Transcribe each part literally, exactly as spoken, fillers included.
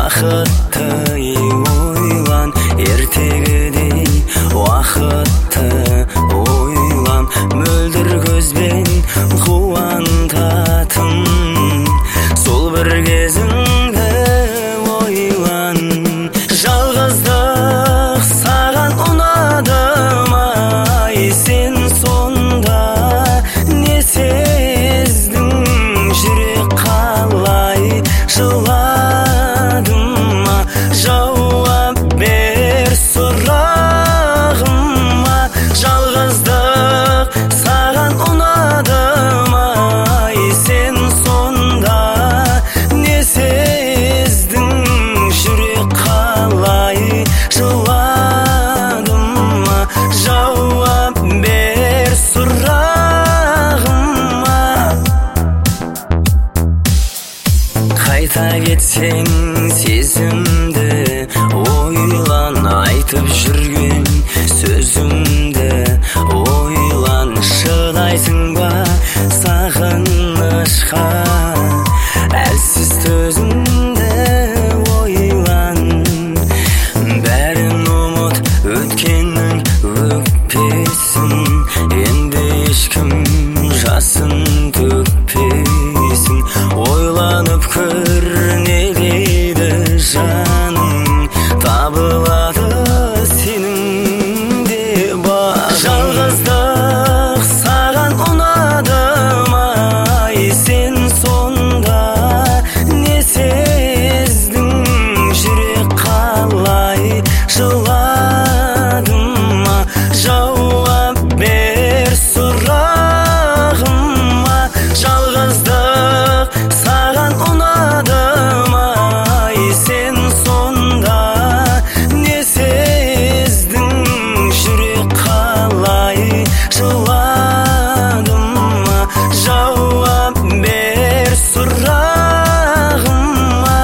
бақытты ойлан, ертегідей уақытты ойлан, мөлдір көзбен қуантатын сол бір кезіңді ойлан. Жалғыздық саған ұнады ма, сен сонда не сездің, жүрек қалай жылады ма? Жауап бер сұрағыма. Жалғыздық саған ұнады ма, сен сонда не сездің, жүрек қалай жылады ма? Жауап бер сұрағыма. Қайта кетсең сезімді ойлан, айтып жүрген сөзімді ойлан. Шыдайсың ба сағынышқа, әлсіз төзімді ойлан. Бәрін ұмыт, өткеннің өкпесін, енді ешкім жасын төкпесін. Ойланып көр, не дейді жаның, табылады сенің де бағың. Жалғыздық саған ұнады ма, сен сонда не сездің, жүрек қалай жылады ма? Жауап бер сұрағыма. Жалғыздық саған ұнады ма, сен сонда не сездің, жүрек қалай жылады ма? Жауап бер сұрағыма.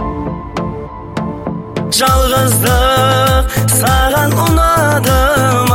Жалғыздық саған ұнады ма,